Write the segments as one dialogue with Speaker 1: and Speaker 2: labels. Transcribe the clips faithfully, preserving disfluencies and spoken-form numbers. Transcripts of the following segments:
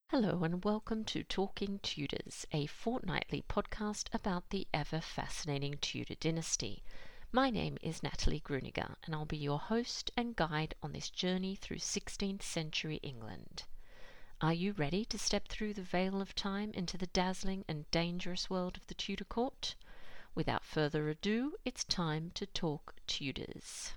Speaker 1: Hello and welcome to Talking Tudors, a fortnightly podcast about the ever-fascinating Tudor dynasty. My name is Natalie Gruniger and I'll be your host and guide on this journey through sixteenth century England. Are you ready to step through the veil of time into the dazzling and dangerous world of the Tudor court? Without further ado, it's time to talk Tudors.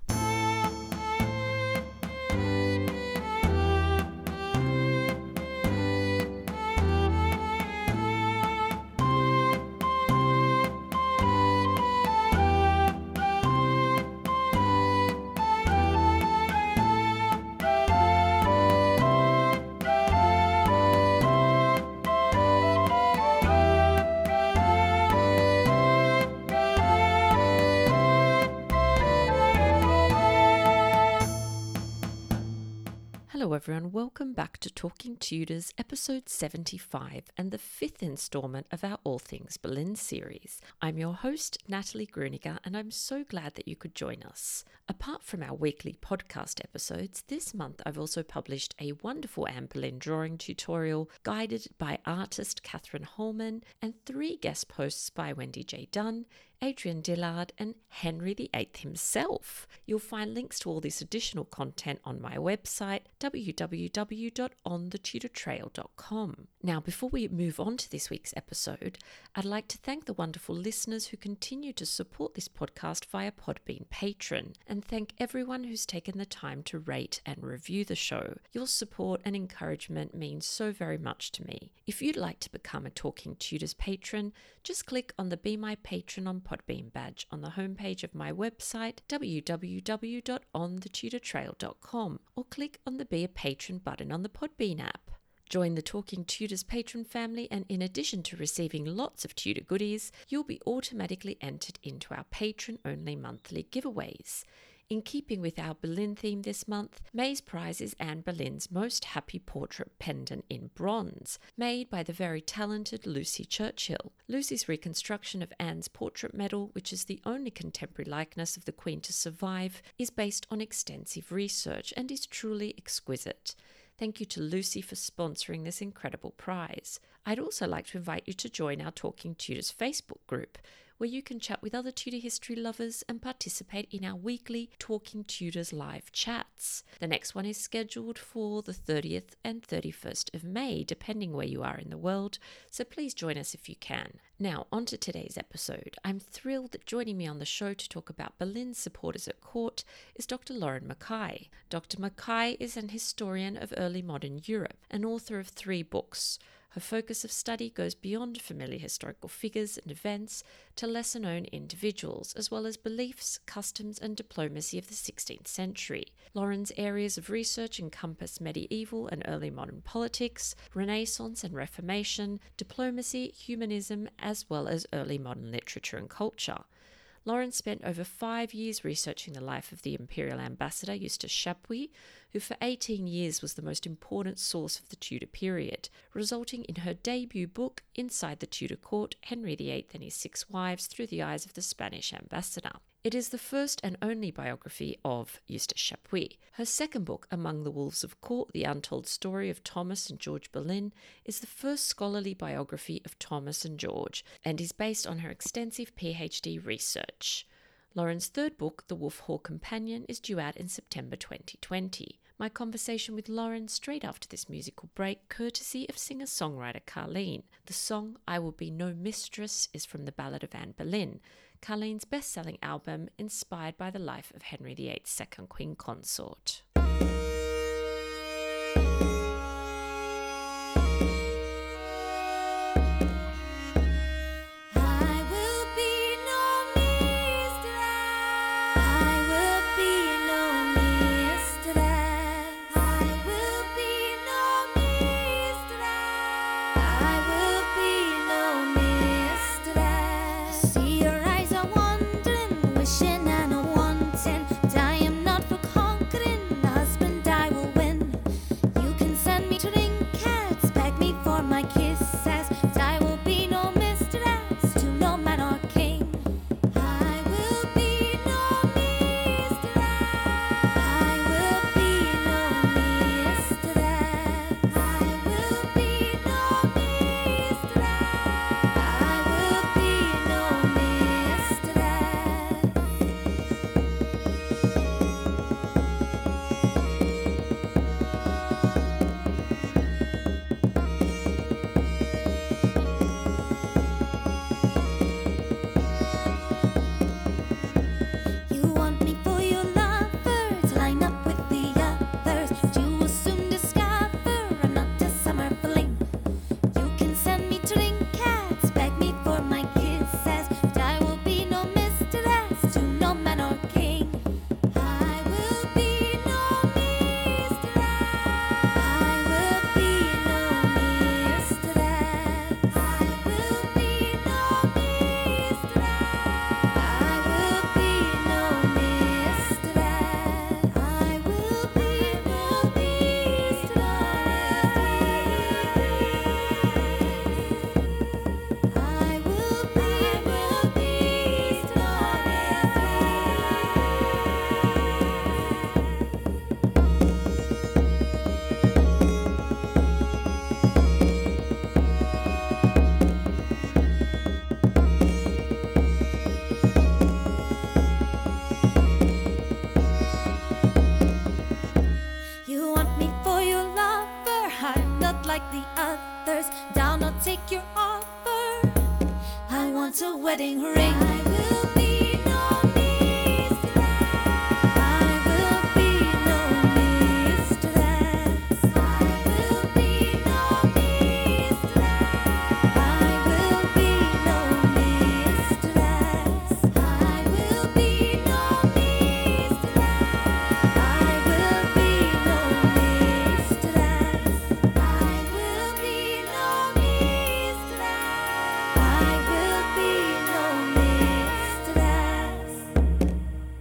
Speaker 1: Hello everyone, welcome back to Talking Tudors, episode seventy-five, and the fifth instalment of our All Things Boleyn series. I'm your host, Natalie Gruniger, and I'm so glad that you could join us. Apart from our weekly podcast episodes, this month I've also published a wonderful Anne Boleyn drawing tutorial guided by artist Catherine Holman and three guest posts by Wendy J. Dunn, Adrian Dillard and Henry the Eighth himself. You'll find links to all this additional content on my website, w w w dot on the tudor trail dot com. Now, before we move on to this week's episode, I'd like to thank the wonderful listeners who continue to support this podcast via Podbean Patron, and thank everyone who's taken the time to rate and review the show. Your support and encouragement means so very much to me. If you'd like to become a Talking Tudors patron, just click on the Be My Patron on Podbean badge on the homepage of my website, w w w dot on the tudor trail dot com, or click on the Be a Patron button on the Podbean app. Join the Talking Tudors patron family, and in addition to receiving lots of Tudor goodies, you'll be automatically entered into our patron-only monthly giveaways. In keeping with our Boleyn theme this month, May's prize is Anne Boleyn's Most Happy Portrait pendant in bronze, made by the very talented Lucy Churchill. Lucy's reconstruction of Anne's portrait medal, which is the only contemporary likeness of the Queen to survive, is based on extensive research and is truly exquisite. Thank you to Lucy for sponsoring this incredible prize. I'd also like to invite you to join our Talking Tudors Facebook group, where you can chat with other Tudor history lovers and participate in our weekly Talking Tudors live chats. The next one is scheduled for the thirtieth and thirty-first of May, depending where you are in the world, so please join us if you can. Now, on to today's episode. I'm thrilled that joining me on the show to talk about Boleyn's supporters at court is Doctor Lauren Mackay. Doctor Mackay is an historian of early modern Europe, and author of three books. Her focus of study goes beyond familiar historical figures and events to lesser-known individuals, as well as beliefs, customs and diplomacy of the sixteenth century. Lauren's areas of research encompass medieval and early modern politics, Renaissance and Reformation, diplomacy, humanism, as well as early modern literature and culture. Lauren spent over five years researching the life of the imperial ambassador Eustace Chapuis, who for eighteen years was the most important source of the Tudor period, resulting in her debut book, Inside the Tudor Court, Henry the Eighth and His Six Wives Through the Eyes of the Spanish Ambassador. It is the first and only biography of Eustace Chapuis. Her second book, Among the Wolves of Court, The Untold Story of Thomas and George Boleyn, is the first scholarly biography of Thomas and George, and is based on her extensive PhD research. Lauren's third book, The Wolf Hall Companion, is due out in September twenty twenty. My conversation with Lauren straight after this musical break, courtesy of singer-songwriter Carleen. The song I Will Be No Mistress is from the Ballad of Anne Boleyn, Carleen's best-selling album inspired by the life of Henry the Eighth's second queen consort.
Speaker 2: Wishing and a wanting, but I am not for conquering. the others down, I'll take your offer. I want a wedding ring. I will be no mistress. I will be no mistress. I will be no mistress. I will be no mistress. I will be no mistress. I will be no mistress. I will be no mistress. I will be no mistress.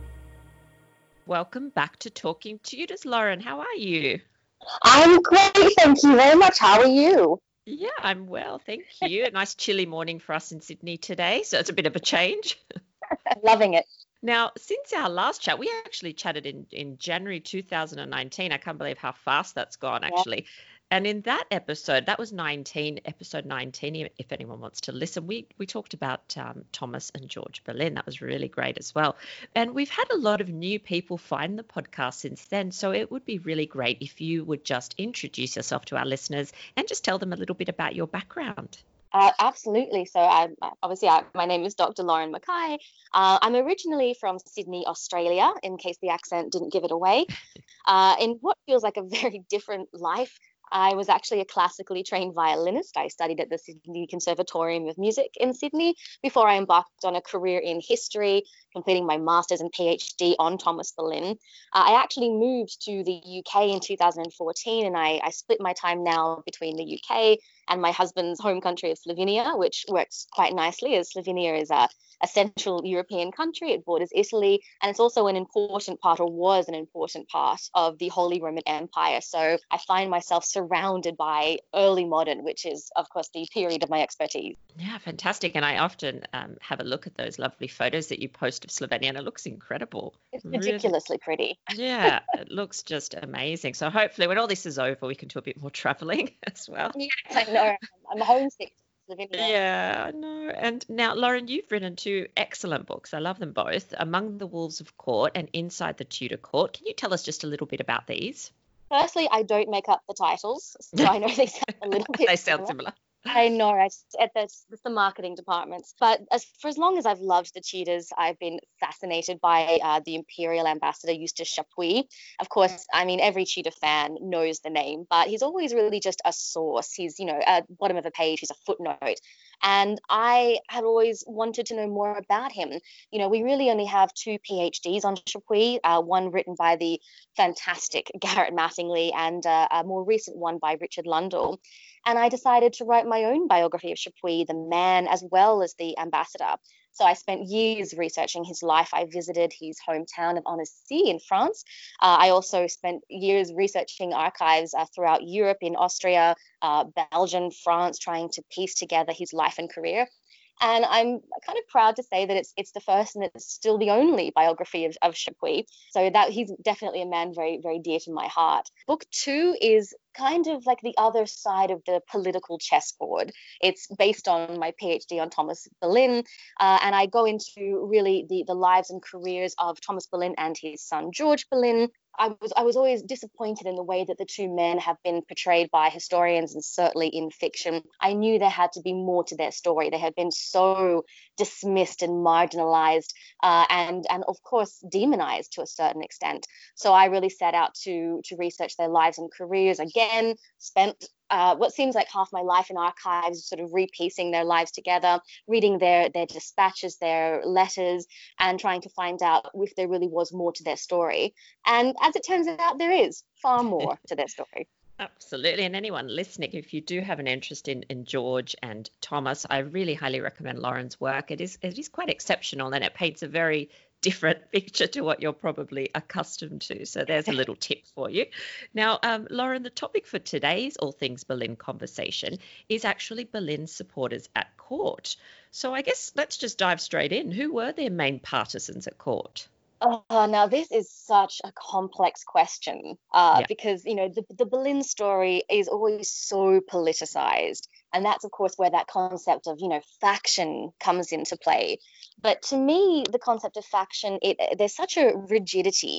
Speaker 1: Welcome back to Talking Tudors, Lauren. How are you?
Speaker 3: I'm great, thank you very much. How are you?
Speaker 1: Yeah, I'm well, thank you. A nice chilly morning for us in Sydney today, so it's a bit of a change.
Speaker 3: Loving it.
Speaker 1: Now, since our last chat, we actually chatted in, in January two thousand nineteen. I can't believe how fast that's gone, actually. And in that episode, that was nineteen, episode nineteen, if anyone wants to listen, we, we talked about um, Thomas and George Boleyn. That was really great as well. And we've had a lot of new people find the podcast since then. So it would be really great if you would just introduce yourself to our listeners and just tell them a little bit about your background.
Speaker 3: Uh, absolutely. So I obviously I, my name is Doctor Lauren Mackay. Uh, I'm originally from Sydney, Australia, in case the accent didn't give it away. Uh, in what feels like a very different life, I was actually a classically trained violinist. I studied at the Sydney Conservatorium of Music in Sydney before I embarked on a career in history, completing my master's and PhD on Thomas Boleyn. Uh, I actually moved to the U K in two thousand fourteen, and I, I split my time now between the U K and my husband's home country of Slovenia, which works quite nicely, as Slovenia is a, a Central European country. It borders Italy, and it's also an important part, or was an important part, of the Holy Roman Empire. So I find myself surrounded by early modern, which is, of course, the period of my expertise.
Speaker 1: Yeah, fantastic. And I often um, have a look at those lovely photos that you post of Slovenia, and it looks incredible.
Speaker 3: It's
Speaker 1: Really-
Speaker 3: ridiculously pretty.
Speaker 1: Yeah, it looks just amazing. So hopefully when all this is over, we can do a bit more traveling as well.
Speaker 3: Yes, I know. I'm homesick to Slovenia.
Speaker 1: Yeah, I know. And now, Lauren, you've written two excellent books. I love them both, Among the Wolves of Court and Inside the Tudor Court. Can you tell us just a little bit about these?
Speaker 3: Firstly, I don't make up the titles, so I know they sound a little bit
Speaker 1: They sound
Speaker 3: similar.
Speaker 1: similar.
Speaker 3: I know, right? At the, it's the marketing departments. But as for as long as I've loved the Tudors, I've been fascinated by uh, the Imperial Ambassador Eustace Chapuis. Of course, I mean, every Tudor fan knows the name, but he's always really just a source. He's, you know, at the bottom of a page, he's a footnote. And I had always wanted to know more about him. You know, we really only have two PhDs on Chapuis, uh, one written by the fantastic Garrett Mattingly and uh, a more recent one by Richard Lundell. And I decided to write my own biography of Chapuis, the man, as well as the ambassador. So I spent years researching his life. I visited his hometown of Annecy in France. Uh, I also spent years researching archives uh, throughout Europe, in Austria, uh, Belgium, France, trying to piece together his life and career. And I'm kind of proud to say that it's it's the first and it's still the only biography of, of Chapuis. So that he's definitely a man very, very dear to my heart. Book two is kind of like the other side of the political chessboard. It's based on my PhD on Thomas Boleyn, uh, and I go into really the, the lives and careers of Thomas Boleyn and his son George Boleyn. I was I was always disappointed in the way that the two men have been portrayed by historians, and certainly in fiction. I knew there had to be more to their story. They had been so dismissed and marginalized, uh, and and of course demonized to a certain extent. So I really set out to to research their lives and careers again. Spent uh, what seems like half my life in archives, sort of repiecing their lives together, reading their their dispatches, their letters, and trying to find out if there really was more to their story. And as it turns out, there is far more to their story.
Speaker 1: Absolutely. And anyone listening, if you do have an interest in, in George and Thomas, I really highly recommend Lauren's work. It is it is quite exceptional, and it paints a very different picture to what you're probably accustomed to. So there's a little tip for you. Now, um, Lauren, the topic for today's All Things Boleyn conversation is actually Boleyn supporters at court. So I guess let's just dive straight in. Who were their main partisans at court?
Speaker 3: Oh, now this is such a complex question uh,
Speaker 1: Yeah.
Speaker 3: because, you know, the, the Boleyn story is always so politicized. And that's, of course, where that concept of, you know, faction comes into play. But to me, the concept of faction, it there's such a rigidity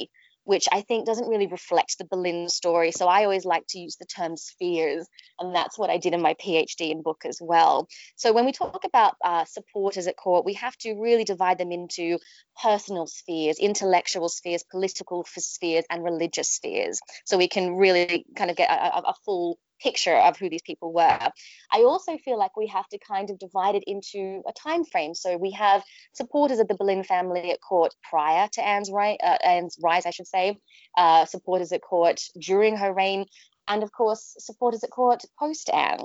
Speaker 3: which I think doesn't really reflect the Boleyn story. So I always like to use the term spheres, and that's what I did in my PhD and book as well. So when we talk about uh, supporters at court, we have to really divide them into personal spheres, intellectual spheres, political spheres, and religious spheres, so we can really kind of get a, a full picture of who these people were. I also feel like we have to kind of divide it into a time frame. So we have supporters of the Boleyn family at court prior to Anne's, ri- uh, Anne's rise, I should say, uh, supporters at court during her reign, and of course, supporters at court post-Anne.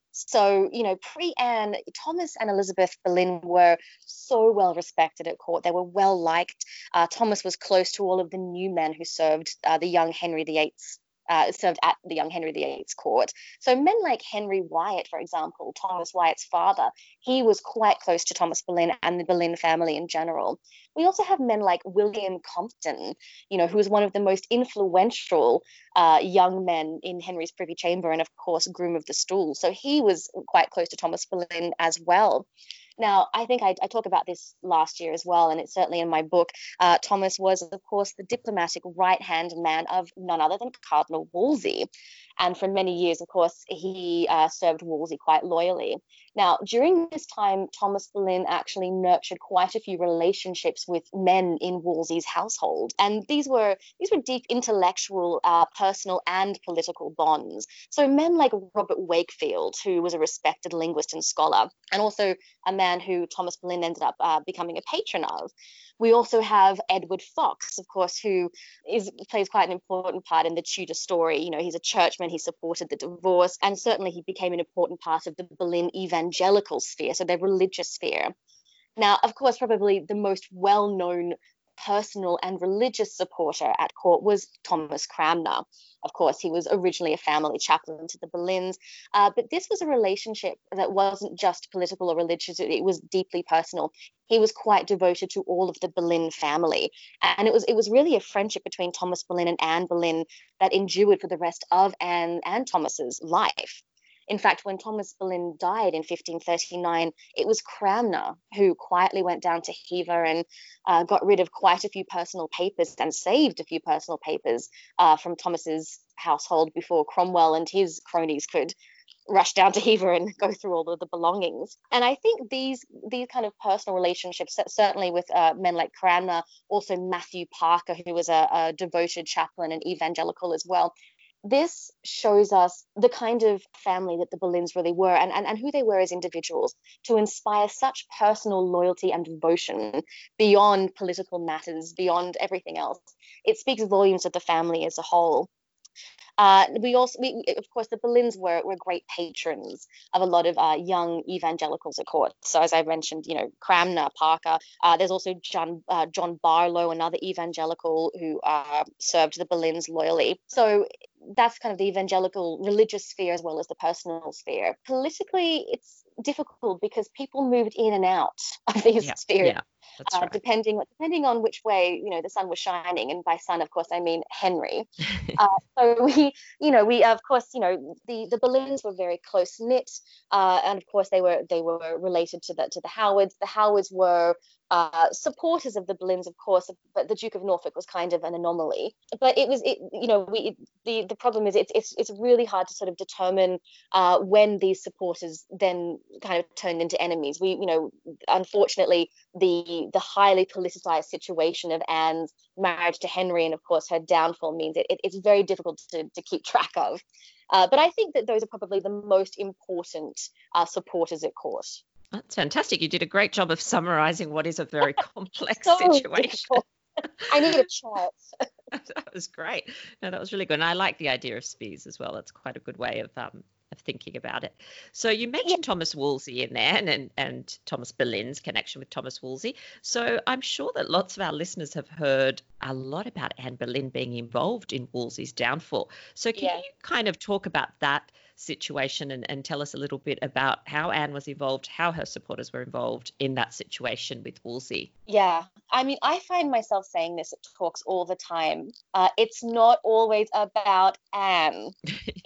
Speaker 3: So, you know, pre-Anne, Thomas and Elizabeth Boleyn were so well respected at court. They were well liked. Uh, Thomas was close to all of the new men who served uh, the young Henry the Eighth's Uh, served at the young Henry the Eighth's court. So men like Henry Wyatt, for example, Thomas Wyatt's father, he was quite close to Thomas Boleyn and the Boleyn family in general. We also have men like William Compton, you know, who was one of the most influential uh, young men in Henry's privy chamber, and of course, groom of the stool. So he was quite close to Thomas Boleyn as well. Now, I think I, I talk about this last year as well, and it's certainly in my book. Uh, Thomas was, of course, the diplomatic right-hand man of none other than Cardinal Wolsey. And for many years, of course, he uh, served Wolsey quite loyally. Now, during this time, Thomas Boleyn actually nurtured quite a few relationships with men in Wolsey's household. And these were these were deep intellectual, uh, personal, and political bonds. So men like Robert Wakefield, who was a respected linguist and scholar, and also a man who Thomas Boleyn ended up uh, becoming a patron of. We also have Edward Fox, of course, who is plays quite an important part in the Tudor story. You know, he's a churchman, he supported the divorce, and certainly he became an important part of the Boleyn evangelical sphere, so their religious sphere. Now, of course, probably the most well-known personal and religious supporter at court was Thomas Cranmer. Of course, he was originally a family chaplain to the Boleyns, uh, but this was a relationship that wasn't just political or religious, it was deeply personal. He was quite devoted to all of the Boleyn family, and it was it was really a friendship between Thomas Boleyn and Anne Boleyn that endured for the rest of Anne and Thomas's life. In fact, when Thomas Boleyn died in fifteen thirty-nine, it was Cranmer who quietly went down to Hever and uh, got rid of quite a few personal papers and saved a few personal papers uh, from Thomas's household before Cromwell and his cronies could rush down to Hever and go through all of the belongings. And I think these these kind of personal relationships, certainly with uh, men like Cranmer, also Matthew Parker, who was a, a devoted chaplain and evangelical as well, this shows us the kind of family that the Boleyns really were, and, and, and who they were as individuals, to inspire such personal loyalty and devotion beyond political matters, beyond everything else. It speaks volumes of the family as a whole. Uh, we also, we, of course, the Boleyns were, were great patrons of a lot of uh, young evangelicals at court. So as I mentioned, you know, Cranmer, Parker. Uh, there's also John uh, John Barlow, another evangelical who uh, served the Boleyns loyally. So that's kind of the evangelical religious sphere as well as the personal sphere. Politically, it's difficult because people moved in and out of these
Speaker 1: yeah,
Speaker 3: spheres.
Speaker 1: Yeah. That's
Speaker 3: uh,
Speaker 1: right.
Speaker 3: depending depending on which way, you know, the sun was shining, and by sun, of course, I mean Henry. uh, so we, you know, we of course, you know, the the Boleyns were very close knit, uh, and of course they were they were related to the to the Howards. The Howards were uh, supporters of the Boleyns, of course, but the Duke of Norfolk was kind of an anomaly. But it was, it, you know, we it, the the problem is it's it's it's really hard to sort of determine uh, when these supporters then kind of turned into enemies. We, you know, unfortunately, the the highly politicized situation of Anne's marriage to Henry and, of course, her downfall means it, it it's very difficult to, to keep track of. Uh, but I think that those are probably the most important uh, supporters at court.
Speaker 1: That's fantastic. You did a great job of summarizing what is a very complex
Speaker 3: So
Speaker 1: situation.
Speaker 3: I need a chart.
Speaker 1: That was great. No, that was really good. And I like the idea of spheres as well. That's quite a good way of um, of thinking about it. So you mentioned yeah. Thomas Wolsey in there, and, and and Thomas Boleyn's connection with Thomas Wolsey. So I'm sure that lots of our listeners have heard a lot about Anne Boleyn being involved in Wolsey's downfall. So can yeah. you kind of talk about that situation and, and tell us a little bit about how Anne was involved, how her supporters were involved in that situation with Wolsey?
Speaker 3: Yeah, I mean, I find myself saying this at talks all the time. Uh, it's not always about Anne. It's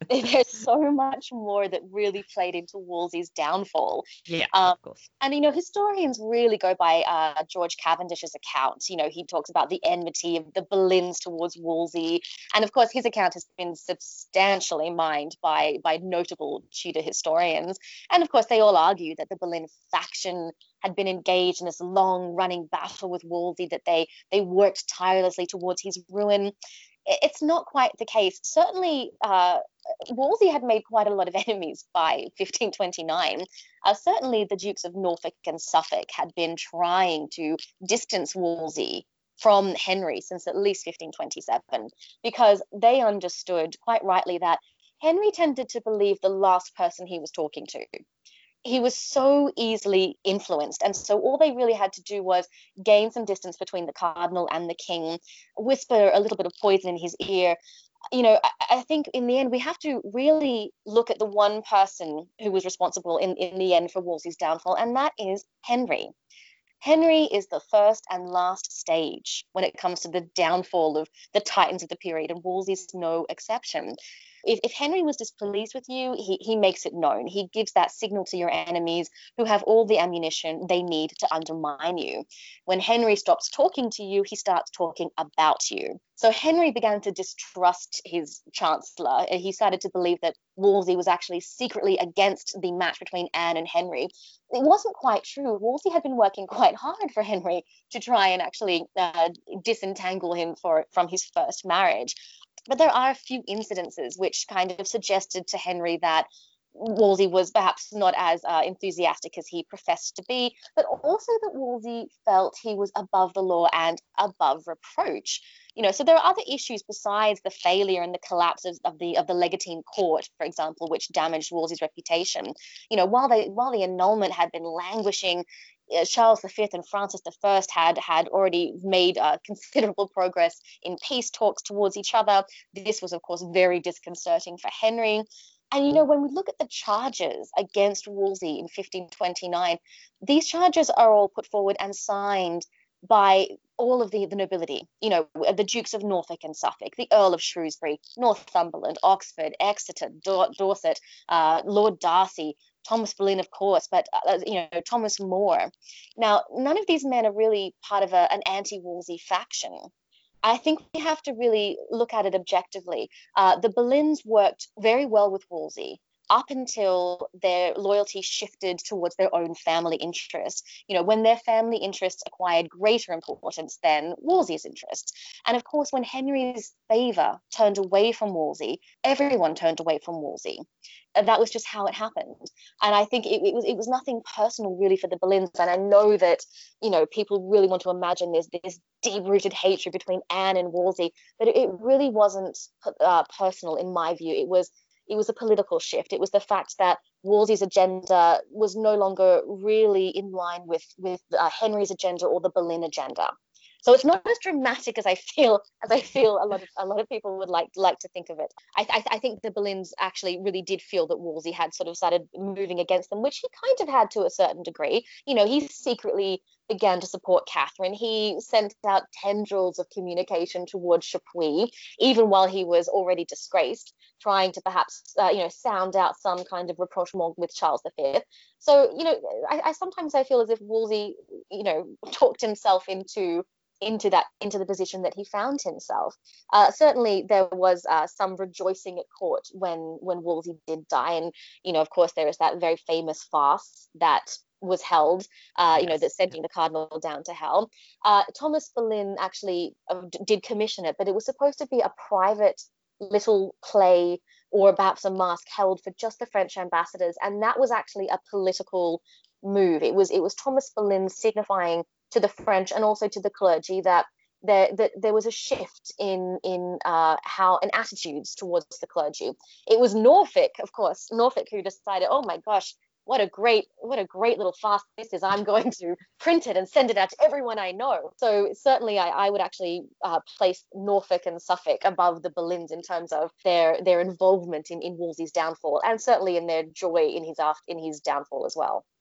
Speaker 3: there's so much more that really played into Wolsey's downfall.
Speaker 1: Yeah,
Speaker 3: Um,
Speaker 1: of course.
Speaker 3: and, you know, historians really go by uh, George Cavendish's account. You know, he talks about the enmity of the Boleyns towards Wolsey. And, of course, his account has been substantially mined by, by notable Tudor historians. And, of course, they all argue that the Boleyn faction had been engaged in this long-running battle with Wolsey, that they, they worked tirelessly towards his ruin. It's not quite the case. Certainly, uh, Wolsey had made quite a lot of enemies by fifteen twenty-nine. Uh, certainly, the Dukes of Norfolk and Suffolk had been trying to distance Wolsey from Henry since at least fifteen twenty-seven, because they understood quite rightly that Henry tended to believe the last person he was talking to. He was so easily influenced. And so all they really had to do was gain some distance between the cardinal and the king, whisper a little bit of poison in his ear. You know, I, I think in the end, we have to really look at the one person who was responsible in, in the end for Wolsey's downfall, and that is Henry. Henry is the first and last stage when it comes to the downfall of the titans of the period, and Wolsey's no exception. If, if Henry was displeased with you, he, he makes it known. He gives that signal to your enemies, who have all the ammunition they need to undermine you. When Henry stops talking to you, he starts talking about you. So Henry began to distrust his chancellor. He started to believe that Wolsey was actually secretly against the match between Anne and Henry. It wasn't quite true. Wolsey had been working quite hard for Henry to try and actually uh, disentangle him for, from his first marriage. But there are a few incidences which kind of suggested to Henry that Wolsey was perhaps not as uh, enthusiastic as he professed to be, but also that Wolsey felt he was above the law and above reproach. You know, so there are other issues besides the failure and the collapse of, of the of the Legatine court, for example, which damaged Wolsey's reputation. You know, while they while the annulment had been languishing, uh, Charles the Fifth and Francis the First had had already made uh, considerable progress in peace talks towards each other. This was, of course, very disconcerting for Henry. And, you know, when we look at the charges against Wolsey in fifteen twenty-nine, these charges are all put forward and signed by all of the, the nobility, you know, the Dukes of Norfolk and Suffolk, the Earl of Shrewsbury, Northumberland, Oxford, Exeter, Dor- Dorset, uh, Lord Darcy, Thomas Boleyn, of course, but, uh, you know, Thomas More. Now, none of these men are really part of a, an anti-Wolsey faction. I think we have to really look at it objectively. Uh, the Boleyns worked very well with Wolsey up until their loyalty shifted towards their own family interests. You know, when their family interests acquired greater importance than Wolsey's interests. And of course, when Henry's favour turned away from Wolsey, everyone turned away from Wolsey. And that was just how it happened. And I think it, it was it was nothing personal really for the Boleyns. And I know that, you know, people really want to imagine there's this deep-rooted hatred between Anne and Wolsey, but it, it really wasn't uh, personal in my view. It was It was a political shift. It was the fact that Wolsey's agenda was no longer really in line with, with uh, Henry's agenda or the Boleyn agenda. So it's not as dramatic as I feel as I feel a lot of a lot of people would like like to think of it. I, I, I think the Boleyns actually really did feel that Wolsey had sort of started moving against them, which he kind of had to a certain degree. You know, he secretly began to support Catherine. He sent out tendrils of communication towards Chapuis, even while he was already disgraced, trying to perhaps, uh, you know, sound out some kind of rapprochement with Charles the Fifth. So, you know, I, I sometimes I feel as if Wolsey, you know, talked himself into into that into the position that he found himself. Uh, certainly there was uh, some rejoicing at court when when Wolsey did die, and you know, of course, there is that very famous farce that was held, uh, you know, that sending the cardinal down to hell. Uh, Thomas Boleyn actually uh, did commission it, but it was supposed to be a private little play or perhaps a masque held for just the French ambassadors, and that was actually a political move. It was it was Thomas Boleyn signifying to the French and also to the clergy that there that there was a shift in in uh, how and attitudes towards the clergy. It was Norfolk, of course, Norfolk who decided, oh my gosh, what a great what a great little farce this is. I'm going to print it and send it out to everyone I know. So certainly I, I would actually uh, place Norfolk and Suffolk above the Boleyns in terms of their their involvement in, in Wolsey's downfall, and certainly in their joy in his in his downfall as well.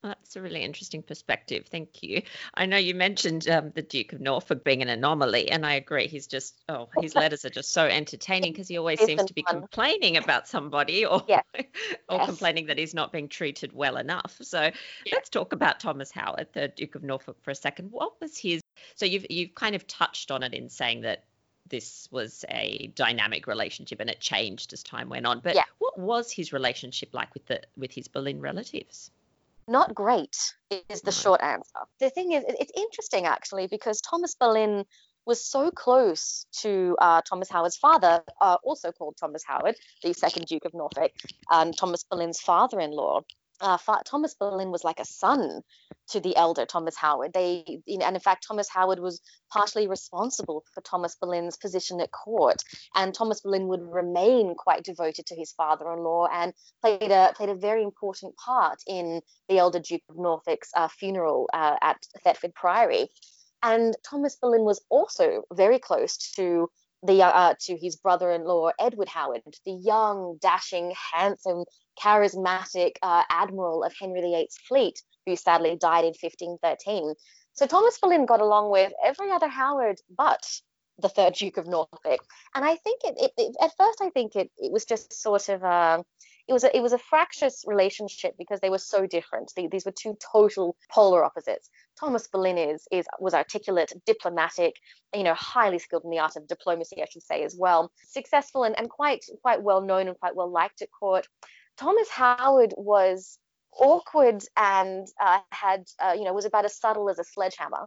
Speaker 1: That's a really interesting perspective. Thank you. I know you mentioned um, the Duke of Norfolk being an anomaly, and I agree. He's just, oh, his letters are just so entertaining because he always
Speaker 3: It's
Speaker 1: seems
Speaker 3: been
Speaker 1: to be
Speaker 3: fun.
Speaker 1: complaining about somebody or
Speaker 3: Yes,
Speaker 1: or
Speaker 3: yes.
Speaker 1: complaining that he's not being treated well enough. So
Speaker 3: Yeah.
Speaker 1: let's talk about Thomas Howard, the Duke of Norfolk, for a second. What was his? So you've you've kind of touched on it in saying that this was a dynamic relationship and it changed as time went on. But
Speaker 3: Yeah.
Speaker 1: what was his relationship like with the with his Boleyn relatives?
Speaker 3: Not great is the
Speaker 1: No.
Speaker 3: short answer. The thing is, it- it's interesting actually because Thomas Boleyn was so close to uh, Thomas Howard's father, uh, also called Thomas Howard, the second Duke of Norfolk, um, Thomas Boleyn's father-in-law. Uh, fa- Thomas Boleyn was like a son to the elder Thomas Howard. They, you know, and in fact, Thomas Howard was partially responsible for Thomas Boleyn's position at court, and Thomas Boleyn would remain quite devoted to his father-in-law and played a played a very important part in the elder Duke of Norfolk's uh, funeral uh, at Thetford Priory. And Thomas Boleyn was also very close to the uh, to his brother-in-law Edward Howard, the young, dashing, handsome, charismatic uh, admiral of Henry the Eighth's fleet, who sadly died in fifteen thirteen. So Thomas Boleyn got along with every other Howard but the third Duke of Norfolk. And I think it, it, it at first I think it, it was just sort of a, it was a, it was a fractious relationship because they were so different. They, these were two total polar opposites. Thomas Boleyn is, is was articulate, diplomatic, you know, highly skilled in the art of diplomacy, I should say, as well. Successful and, and quite quite well known and quite well liked at court. Thomas Howard was awkward and uh, had uh, you know was about as subtle as a sledgehammer,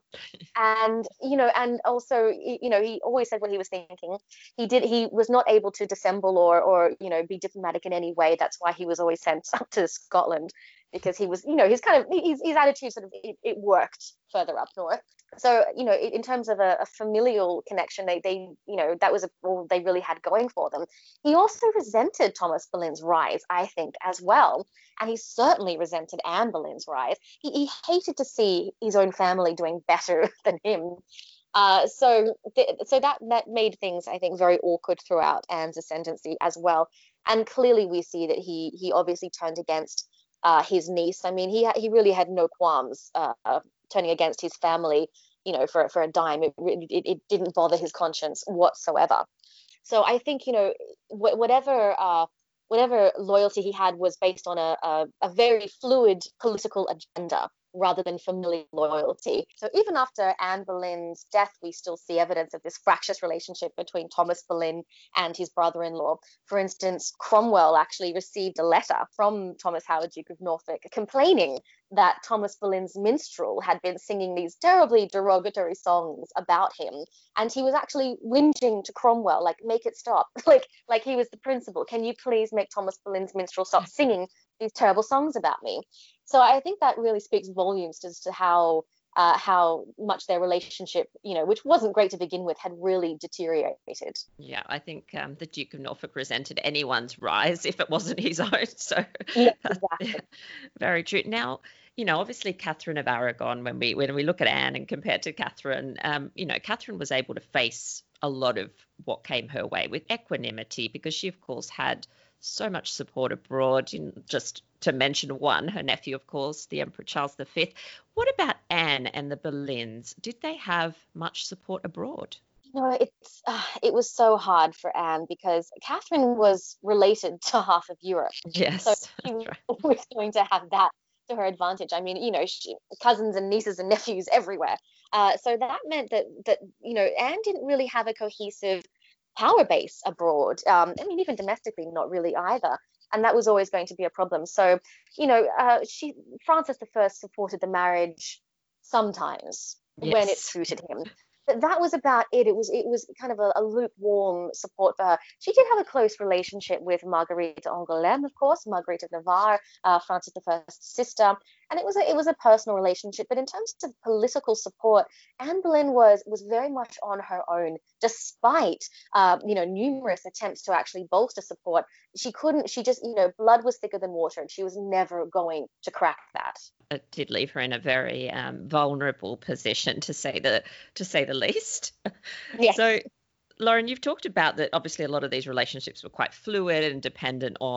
Speaker 3: and you know and also you know he always said what he was thinking. He did he was not able to dissemble or or you know be diplomatic in any way. That's why he was always sent up to Scotland, because he was you know his kind of his, his attitude sort of it, it worked further up north. So you know in terms of a, a familial connection, they they you know that was a, all they really had going for them. He also resented Thomas Boleyn's rise, I think, as well, and he certainly resented Anne Boleyn's rise. He, he hated to see his own family doing better than him. Uh, so th- so that that made things, I think, very awkward throughout Anne's ascendancy as well. And clearly we see that he he obviously turned against uh, his niece. I mean, he ha- he really had no qualms uh, turning against his family, you know, for for a dime. It, it it didn't bother his conscience whatsoever. So I think you know wh- whatever uh, whatever loyalty he had was based on a, a, a very fluid political agenda rather than familial loyalty. So even after Anne Boleyn's death, we still see evidence of this fractious relationship between Thomas Boleyn and his brother-in-law. For instance, Cromwell actually received a letter from Thomas Howard, Duke of Norfolk, complaining that Thomas Boleyn's minstrel had been singing these terribly derogatory songs about him, and he was actually whinging to Cromwell, like, make it stop, like like he was the principal. Can you please make Thomas Boleyn's minstrel stop singing these terrible songs about me? So I think that really speaks volumes as to how uh, how much their relationship, you know, which wasn't great to begin with, had really deteriorated.
Speaker 1: Yeah, I think um, the Duke of Norfolk resented anyone's rise if it wasn't his own. So
Speaker 3: Yeah,
Speaker 1: that's
Speaker 3: exactly.
Speaker 1: very true. Now, you know, obviously Catherine of Aragon, when we when we look at Anne and compared to Catherine, um, you know, Catherine was able to face a lot of what came her way with equanimity because she, of course, had so much support abroad. You know, just to mention one, her nephew, of course, the Emperor Charles the Fifth. What about Anne and the Boleyns? Did they have much support abroad?
Speaker 3: No, it's uh, it was so hard for Anne because Catherine was related to half of Europe, so
Speaker 1: Yes,
Speaker 3: she
Speaker 1: that's
Speaker 3: was
Speaker 1: right.
Speaker 3: always going to have that to her advantage. I mean, you know, she, cousins and nieces and nephews everywhere. Uh, so that meant that that you know Anne didn't really have a cohesive power base abroad. Um, I mean, even domestically, not really either. And that was always going to be a problem. So, you know, uh, she Francis the First supported the marriage sometimes when it
Speaker 1: Yes.
Speaker 3: suited him. But that was about it. It was it was kind of a, a lukewarm support for her. She did have a close relationship with Marguerite d'Angoulême, of course, Marguerite of Navarre, uh, Francis the First's sister, and it was a, it was a personal relationship. But in terms of political support, Anne Boleyn was was very much on her own, despite uh, you know numerous attempts to actually bolster support. She couldn't. She just you know blood was thicker than water, and she was never going to crack that.
Speaker 1: It did leave her in a very um, vulnerable position, to say the to say the least.
Speaker 3: Yes.
Speaker 1: So, Lauren, you've talked about that. Obviously, a lot of these relationships were quite fluid and dependent on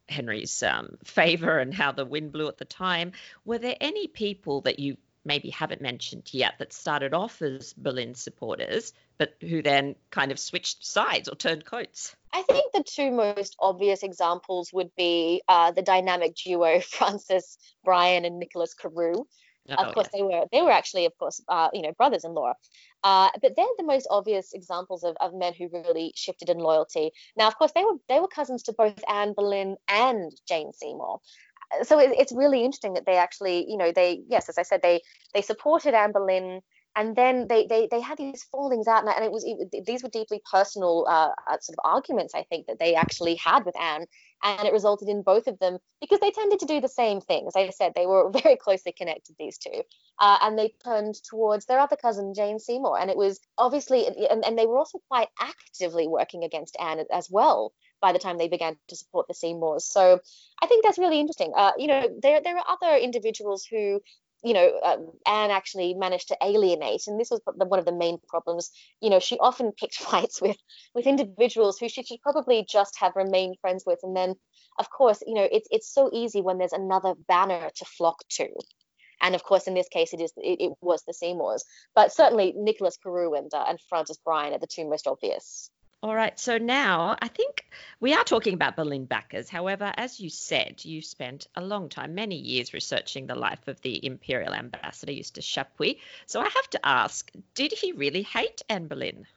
Speaker 1: Henry's um, favour and how the wind blew at the time. Were there any people that you maybe haven't mentioned yet that started off as Boleyn supporters, but who then kind of switched sides or turned coats?
Speaker 3: I think the two most obvious examples would be uh, the dynamic duo Francis Bryan and Nicholas Carew.
Speaker 1: Oh,
Speaker 3: of course,
Speaker 1: yeah.
Speaker 3: they were they were actually, of course, uh, you know, brothers-in-law. Uh, but they're the most obvious examples of, of men who really shifted in loyalty. Now, of course, they were they were cousins to both Anne Boleyn and Jane Seymour. So it, it's really interesting that they actually, you know, they yes, as I said, they they supported Anne Boleyn, and then they they they had these fallings out, and, and it was it, these were deeply personal uh, uh, sort of arguments, I think, that they actually had with Anne, and it resulted in both of them, because they tended to do the same thing. As I said, they were very closely connected, these two, uh, and they turned towards their other cousin, Jane Seymour, and it was obviously, and, and they were also quite actively working against Anne as well by the time they began to support the Seymours. So I think that's really interesting. Uh, you know, there there are other individuals who, you know, uh, Anne actually managed to alienate, and this was the, one of the main problems. You know, she often picked fights with with individuals who she should probably just have remained friends with, and then, of course, you know, it's it's so easy when there's another banner to flock to. And of course, in this case, it is it, it was the Seymours, but certainly Nicholas Carew and uh, and Francis Bryan are the two most obvious.
Speaker 1: All right, so now I think we are talking about Boleyn backers. However, as you said, you spent a long time, many years, researching the life of the Imperial Ambassador, Eustace Chapuis. So I have to ask, did he really hate Anne Boleyn?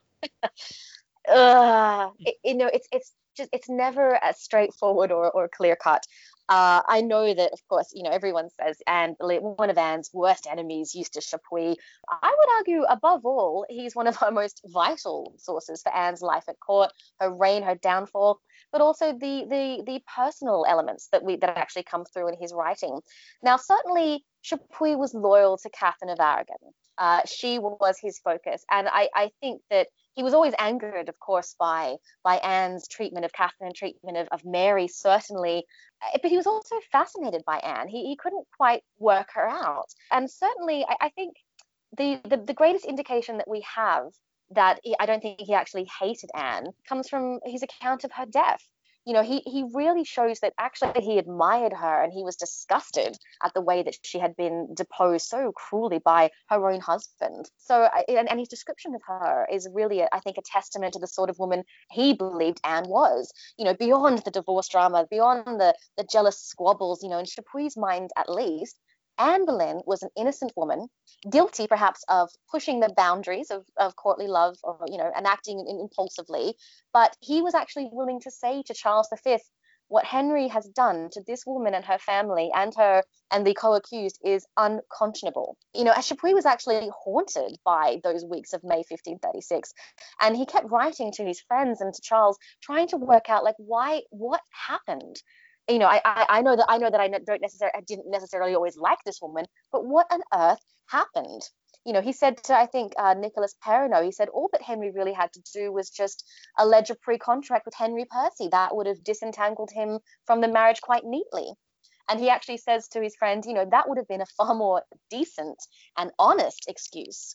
Speaker 3: uh, it, you know, it's it's just it's never as straightforward or, or clear cut. Uh, I know that, of course, you know, everyone says Anne Boleyn, one of Anne's worst enemies, Eustace Chapuis. I would argue, above all, he's one of her most vital sources for Anne's life at court, her reign, her downfall, but also the the the personal elements that we that actually come through in his writing. Now, certainly, Chapuis was loyal to Catherine of Aragon. Uh, she was his focus, and I, I think that he was always angered, of course, by by Anne's treatment of Catherine, treatment of, of Mary, certainly. But he was also fascinated by Anne. He, he couldn't quite work her out. And certainly, I, I think the, the, the greatest indication that we have that he, I don't think he actually hated Anne comes from his account of her death. You know, he, he really shows that actually he admired her, and he was disgusted at the way that she had been deposed so cruelly by her own husband. So, and, and his description of her is really, I think, a testament to the sort of woman he believed Anne was. You know, beyond the divorce drama, beyond the, the jealous squabbles, you know, in Chapuis's mind at least, Anne Boleyn was an innocent woman, guilty perhaps of pushing the boundaries of, of courtly love, or, you know, and acting impulsively. But he was actually willing to say to Charles the Fifth, what Henry has done to this woman and her family and her and the co-accused is unconscionable. You know, Chapuis was actually haunted by those weeks of May fifteen thirty-six, and he kept writing to his friends and to Charles, trying to work out, like, why, what happened. You know, I, I I know that I know that I don't necessarily I didn't necessarily always like this woman, but what on earth happened? You know, he said to, I think, uh, Nicholas Perronel, he said all that Henry really had to do was just allege a pre-contract with Henry Percy. That would have disentangled him from the marriage quite neatly. And he actually says to his friend, you know, that would have been a far more decent and honest excuse.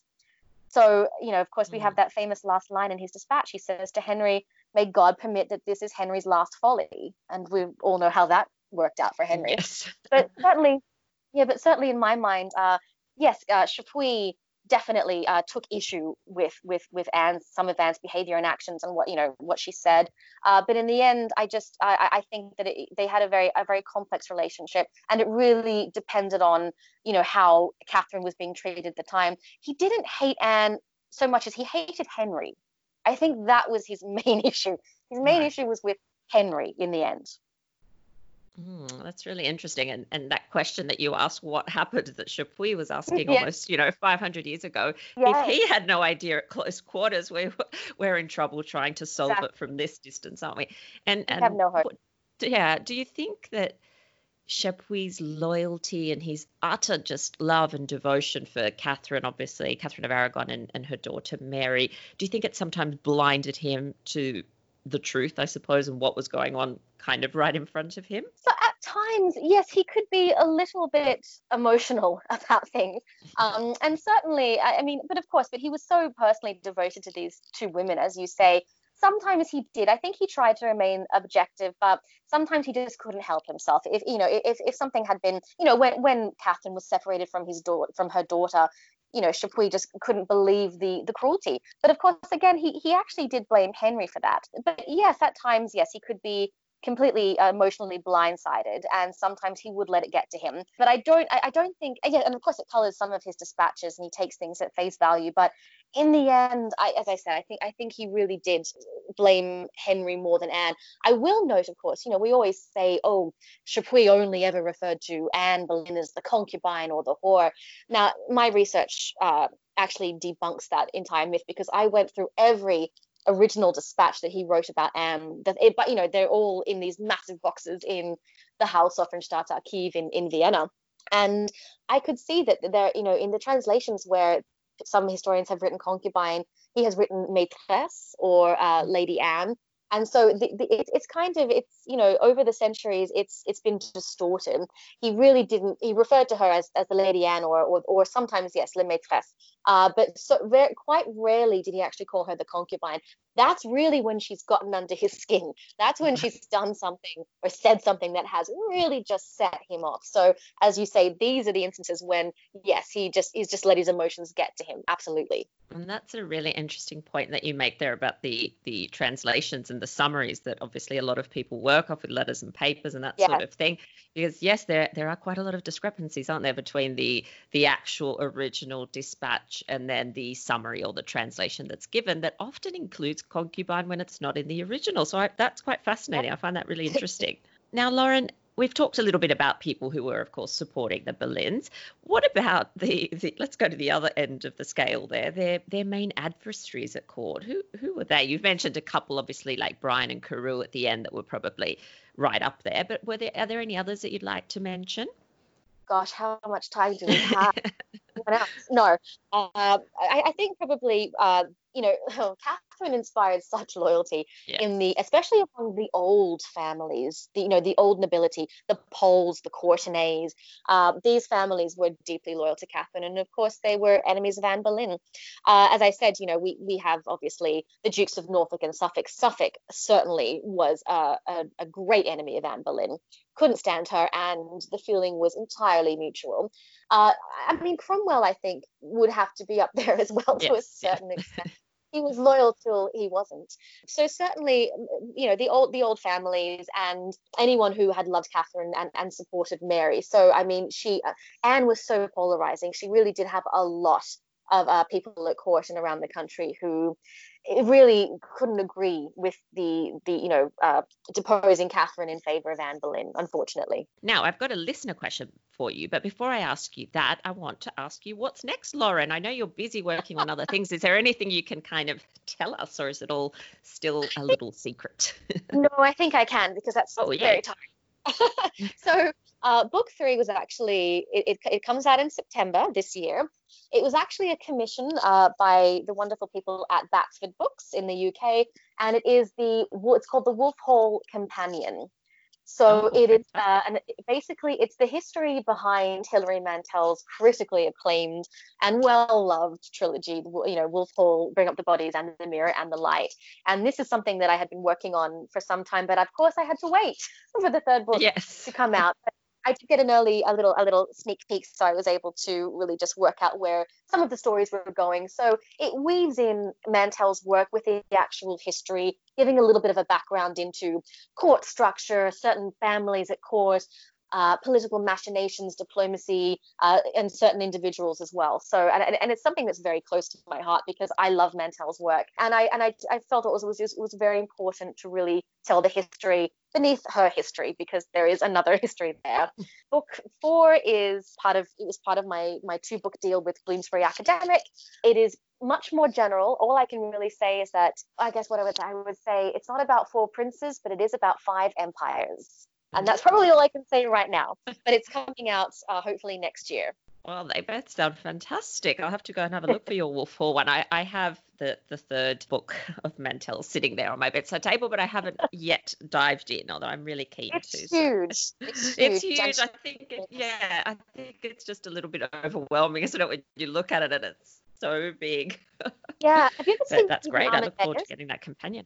Speaker 3: So, you know, of course, we have that famous last line in his dispatch. He says to Henry, may God permit that this is Henry's last folly. And we all know how that worked out for Henry.
Speaker 1: Yes.
Speaker 3: But certainly, yeah, but certainly in my mind, uh, yes, uh, Chapuis definitely uh, took issue with with with Anne's, some of Anne's behavior and actions and what, you know, what she said. Uh, but in the end, I just I, I think that it, they had a very a very complex relationship, and it really depended on, you know, how Catherine was being treated at the time. He didn't hate Anne so much as he hated Henry. I think that was his main issue. His main
Speaker 1: Right.
Speaker 3: issue was with Henry in the end.
Speaker 1: Mm, that's really interesting. And and that question that you asked, what happened, that Chapuis was asking
Speaker 3: Yes.
Speaker 1: almost, you know, five hundred years ago.
Speaker 3: Yes.
Speaker 1: If he had no idea at close quarters, we're, we're in trouble trying to solve
Speaker 3: Exactly.
Speaker 1: it from this distance, aren't we? And,
Speaker 3: We
Speaker 1: and
Speaker 3: have no hope.
Speaker 1: what- yeah, do you think that Chapuis' loyalty and his utter just love and devotion for Catherine, obviously, Catherine of Aragon, and, and her daughter Mary, do you think it sometimes blinded him to the truth, I suppose, and what was going on kind of right in front of him?
Speaker 3: So at times, yes, he could be a little bit emotional about things. Um, and certainly, I, I mean, but of course, but he was so personally devoted to these two women, as you say. sometimes he did. I think he tried to remain objective, but sometimes he just couldn't help himself. If you know, if if something had been, you know, when when Catherine was separated from his daughter, from her daughter, you know, Chapuis just couldn't believe the the cruelty. But of course, again, he he actually did blame Henry for that. But yes, at times, yes, he could be completely uh, emotionally blindsided, and sometimes he would let it get to him. But I don't, I, I don't think, yeah, and of course it colors some of his dispatches, and he takes things at face value. But in the end, I, as I said, I think, I think he really did blame Henry more than Anne. I will note, of course, you know, we always say, oh, Chapuis only ever referred to Anne Boleyn as the concubine or the whore. Now, my research uh, actually debunks that entire myth, because I went through every original dispatch that he wrote about Anne, that it, but you know, they're all in these massive boxes in the Haushoffenstaatsarchiv in in Vienna, and I could see that there, you know, in the translations where some historians have written concubine, he has written maîtresse or uh, Lady Anne. And so the, the, it, it's kind of, it's, you know, over the centuries, it's it's been distorted. He really didn't, he referred to her as, as the Lady Anne, or, or or sometimes, yes, le maîtresse. Uh, but so very, quite rarely did he actually call her the concubine. That's really when she's gotten under his skin. That's when she's done something or said something that has really just set him off. So as you say, these are the instances when, yes, he just he's just let his emotions get to him. Absolutely.
Speaker 1: And that's a really interesting point that you make there about the the translations and the summaries that obviously a lot of people work off with letters and papers and that
Speaker 3: Yeah.
Speaker 1: sort of thing. Because yes, there there are quite a lot of discrepancies, aren't there, between the the actual original dispatch and then the summary or the translation that's given, that often includes concubine when it's not in the original. So I, that's quite fascinating. I find that really interesting. Now, Lauren, we've talked a little bit about people who were, of course, supporting the Boleyns. What about the, the let's go to the other end of the scale there, their their main adversaries at court? Who who were they? You've mentioned a couple, obviously, like Brian and Carew at the end, that were probably right up there. But were there are there any others that you'd like to mention?
Speaker 3: Gosh, how much time do we have? Anyone else? No, uh, I, I think probably, uh, you know, Catherine inspired such loyalty
Speaker 1: Yes.
Speaker 3: in the, especially among the old families, the, you know, the old nobility, the Poles, the Courtenays. Uh, these families were deeply loyal to Catherine, and of course they were enemies of Anne Boleyn. Uh, as I said, you know, we we have obviously the Dukes of Norfolk and Suffolk. Suffolk certainly was uh, a, a great enemy of Anne Boleyn. Couldn't stand her, and the feeling was entirely mutual. Uh, I mean, Cromwell, I think, would have to be up there as well to a
Speaker 1: Yes, yeah.
Speaker 3: certain extent. He was loyal till he wasn't. So certainly, you know, the old the old families and anyone who had loved Catherine and, and supported Mary. So I mean, she uh, Anne was so polarizing. She really did have a lot of uh, people at court and around the country who really couldn't agree with the the you know uh, deposing Catherine in favor of Anne Boleyn, unfortunately.
Speaker 1: Now, I've got a listener question for you, but before I ask you that, I want to ask you, what's next, Lauren? I know you're busy working on other things. Is there anything you can kind of tell us, or is it all still a little secret?
Speaker 3: No, I think I can, because that's
Speaker 1: Oh,
Speaker 3: very
Speaker 1: yeah.
Speaker 3: tiring. So uh, book three was actually, it, it, it comes out in September this year. It was actually a commission uh, by the wonderful people at Batsford Books in the U K, and it is the, it's called the Wolf Hall Companion. So
Speaker 1: Oh,
Speaker 3: it is, uh, and basically it's the history behind Hilary Mantel's critically acclaimed and well-loved trilogy, you know, Wolf Hall, Bring Up the Bodies, and The Mirror and the Light. And this is something that I had been working on for some time, but of course I had to wait for the third book
Speaker 1: yes.
Speaker 3: to come out. But I did get an early, a little, a little sneak peek, so I was able to really just work out where some of the stories were going. So it weaves in Mantel's work with the actual history, giving a little bit of a background into court structure, certain families at court, uh, political machinations, diplomacy, uh, and certain individuals as well. So, and, and it's something that's very close to my heart because I love Mantel's work, and I and I, I felt it was, was it was very important to really tell the history beneath her history, because there is another history there. Book four is part of it was part of my my two book deal with Bloomsbury Academic. It is much more general. All I can really say is that I guess what I would I would say it's not about four princes, but it is about five empires. And that's probably all I can say right now. But it's coming out uh, hopefully next year.
Speaker 1: Well, they both sound fantastic. I'll have to go and have a look for your Wolf Hall one. I, I have the, the third book of Mantel sitting there on my bedside table, but I haven't yet dived in, although I'm really keen
Speaker 3: It's
Speaker 1: to.
Speaker 3: huge.
Speaker 1: So.
Speaker 3: It's huge.
Speaker 1: It's huge. I think, it, yeah, I think it's just a little bit overwhelming, isn't it, when you look at it and it's so big.
Speaker 3: Yeah. Have you ever
Speaker 1: But
Speaker 3: seen
Speaker 1: that's
Speaker 3: Stephen
Speaker 1: great. I look forward to
Speaker 3: Amadeus?
Speaker 1: getting that companion.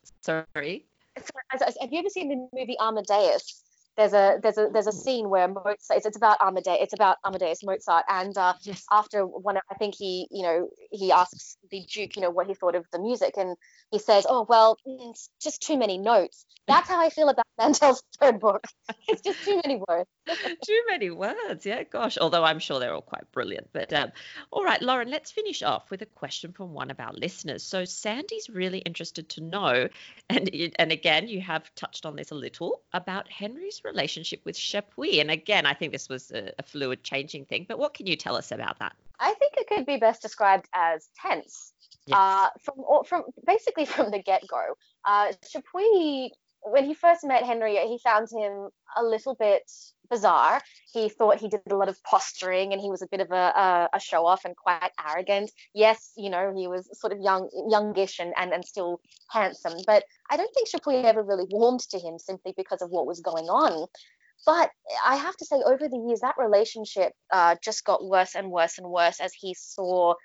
Speaker 1: Sorry.
Speaker 3: So, have you ever seen the movie Amadeus? There's a there's a there's a scene where Mozart, it's, it's about Amadeus it's about Amadeus Mozart, and uh,
Speaker 1: Yes.
Speaker 3: after one, I think he you know he asks the Duke you know what he thought of the music, and he says, oh well, it's just too many notes. That's how I feel about Mantel's third book. It's just too many words.
Speaker 1: Too many words, yeah, gosh. Although I'm sure they're all quite brilliant. But um, all right, Lauren, let's finish off with a question from one of our listeners. So Sandy's really interested to know, and and again, you have touched on this a little, about Henry's relationship with Chapuis. And again, I think this was a, a fluid, changing thing. But what can you tell us about that?
Speaker 3: I think it could be best described as tense.
Speaker 1: Yes.
Speaker 3: Uh, from from basically from the get-go. Uh, Chapuis, when he first met Henry, he found him a little bit bizarre. He thought he did a lot of posturing, and he was a bit of a, a, a show-off and quite arrogant. Yes, you know, he was sort of young, youngish and, and, and still handsome. But I don't think Chapuis ever really warmed to him simply because of what was going on. But I have to say, over the years, that relationship uh, just got worse and worse and worse as he saw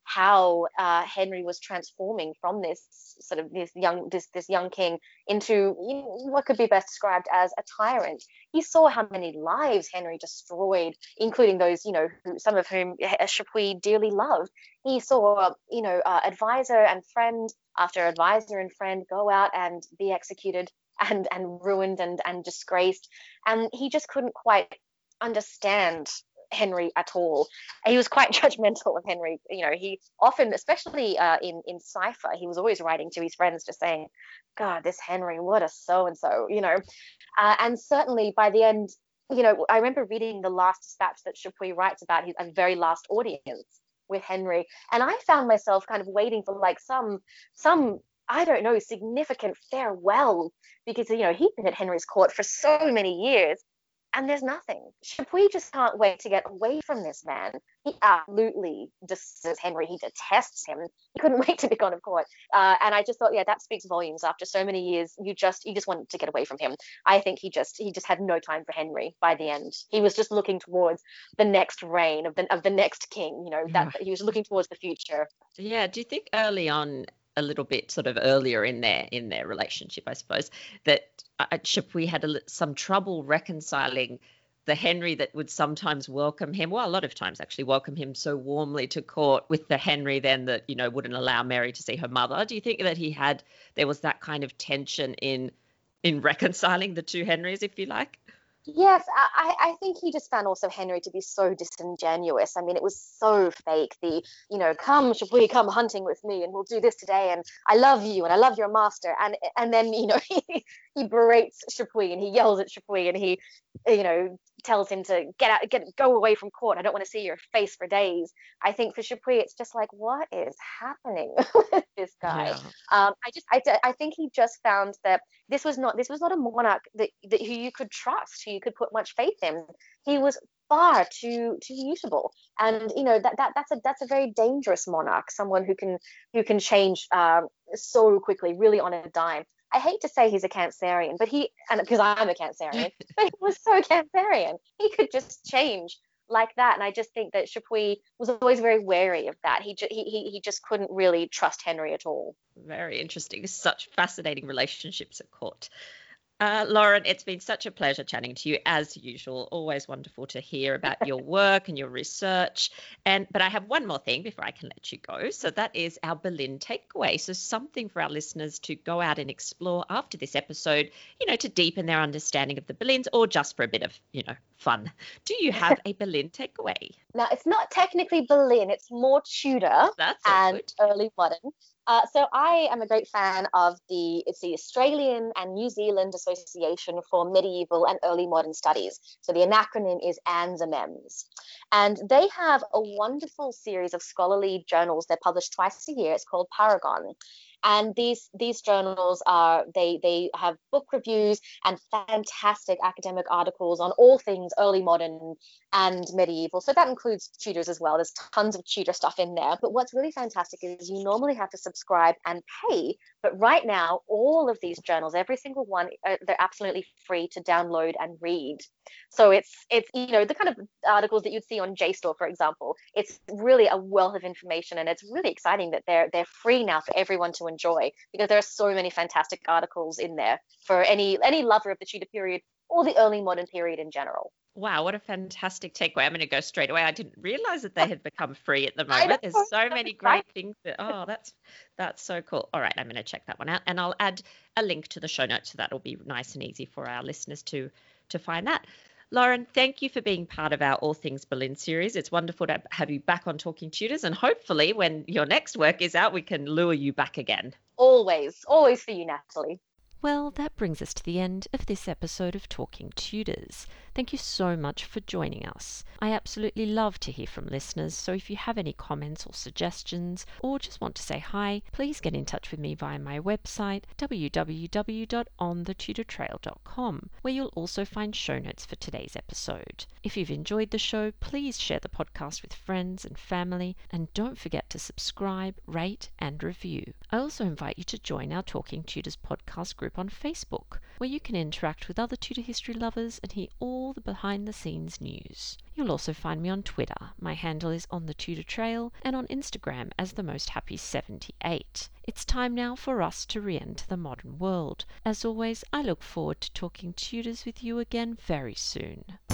Speaker 3: how uh, Henry was transforming from this sort of this young this this young king into you know, what could be best described as a tyrant. He saw how many lives Henry destroyed, including those you know who, some of whom Chapuis dearly loved. He saw you know uh, advisor and friend after advisor and friend go out and be executed and and ruined and and disgraced, and he just couldn't quite understand Henry at all. He was quite judgmental of Henry. You know, he often, especially uh, in in cipher, he was always writing to his friends, just saying, "God, this Henry, what a so and so," you know. Uh, and certainly by the end, you know, I remember reading the last dispatch that Chapuis writes about his a very last audience with Henry, and I found myself kind of waiting for like some some. I don't know, significant farewell, because, you know, he'd been at Henry's court for so many years, and there's nothing. Chapuis just can't wait to get away from this man. He absolutely despises Henry. He detests him. He couldn't wait to be gone of court. Uh, and I just thought, yeah, that speaks volumes. After so many years, you just you just wanted to get away from him. I think he just he just had no time for Henry by the end. He was just looking towards the next reign of the of the next king. You know, that he was looking towards the future.
Speaker 1: Yeah. Do you think early on, a little bit sort of earlier in their in their relationship, I suppose, that uh, Chapuis had a, some trouble reconciling the Henry that would sometimes welcome him, well, a lot of times actually welcome him so warmly to court, with the Henry then that, you know, wouldn't allow Mary to see her mother? Do you think that he had, there was that kind of tension in in reconciling the two Henrys, if you like?
Speaker 3: Yes, I, I think he just found also Henry to be so disingenuous. I mean, it was so fake. The, you know, come, Chapuis, come hunting with me, and we'll do this today, and I love you, and I love your master. And and then, you know, he, he berates Chapuis, and he yells at Chapuis, and he, you know, tells him to get out, get go away from court. I don't want to see your face for days. I think for Chapuis, it's just like, what is happening with this guy?
Speaker 1: Yeah.
Speaker 3: Um, I just, I, I think he just found that this was not, this was not a monarch that, that who you could trust, who you could put much faith in. He was far too too mutable, and you know that, that that's a that's a very dangerous monarch. Someone who can who can change um, so quickly, really on a dime. I hate to say he's a Cancerian, but he, and because I'm a Cancerian, but he was so Cancerian. He could just change like that, and I just think that Chapuis was always very wary of that. He ju- he he he just couldn't really trust Henry at all.
Speaker 1: Very interesting. Such fascinating relationships at court. Uh, Lauren, it's been such a pleasure chatting to you as usual. Always wonderful to hear about your work and your research. And but I have one more thing before I can let you go. So that is our Boleyn takeaway. So something for our listeners to go out and explore after this episode, you know, to deepen their understanding of the Boleyns, or just for a bit of, you know, fun. Do you have a Boleyn takeaway?
Speaker 3: Now, it's not technically Boleyn, it's more Tudor
Speaker 1: That's all
Speaker 3: and
Speaker 1: good.
Speaker 3: early modern. Uh, so I am a great fan of the, it's the Australian and New Zealand Association for Medieval and Early Modern Studies. So the acronym is ANZAMEMS. And they have a wonderful series of scholarly journals. They're published twice a year. It's called Paragon. And these these journals are, they they have book reviews and fantastic academic articles on all things early modern and medieval. So that includes Tudors as well. There's tons of Tudor stuff in there. But what's really fantastic is you normally have to subscribe and pay. But right now, all of these journals, every single one, uh, they're absolutely free to download and read. So it's, it's you know, the kind of articles that you'd see on JSTOR, for example. It's really a wealth of information, and it's really exciting that they're they're free now for everyone to enjoy, because there are so many fantastic articles in there for any any lover of the Tudor period or the early modern period in general.
Speaker 1: Wow, what a fantastic takeaway. I'm going to go straight away. I didn't realize that they had become free at the moment. There's so many great things that, oh, that's that's so cool. All right, I'm going to check that one out, and I'll add a link to the show notes so that'll be nice and easy for our listeners to to find that. Lauren, thank you for being part of our All Things Boleyn series. It's wonderful to have you back on Talking Tudors, and hopefully when your next work is out, we can lure you back again.
Speaker 3: Always, always for you, Natalie.
Speaker 1: Well, that brings us to the end of this episode of Talking Tudors. Thank you so much for joining us. I absolutely love to hear from listeners, so if you have any comments or suggestions, or just want to say hi, please get in touch with me via my website, w w w dot on the tudor trail dot com, where you'll also find show notes for today's episode. If you've enjoyed the show, please share the podcast with friends and family, and don't forget to subscribe, rate, and review. I also invite you to join our Talking Tudors podcast group on Facebook, where you can interact with other Tudor history lovers and hear all the behind-the-scenes news. You'll also find me on Twitter. My handle is On The Tudor Trail, and on Instagram as The Most Happy seventy-eight. It's time now for us to re-enter the modern world. As always, I look forward to talking Tudors with you again very soon.